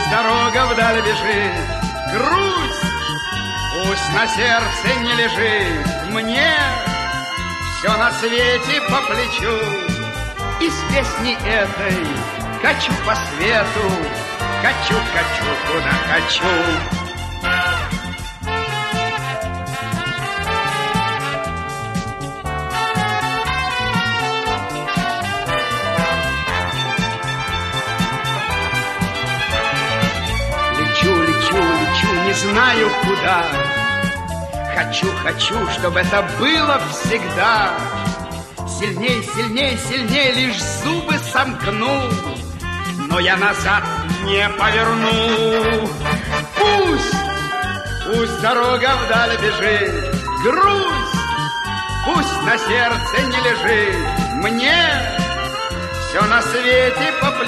Пусть дорога вдаль бежит, грусть пусть на сердце не лежит. Мне все на свете по плечу, и с песней этой качу по свету, качу, качу, куда хочу. Не знаю куда. Хочу, хочу, чтобы это было всегда. Сильней, сильней, сильней, лишь зубы сомкну, но я назад не поверну. Пусть дорога вдаль бежит, грусть пусть на сердце не лежит. Мне все на свете по плечу,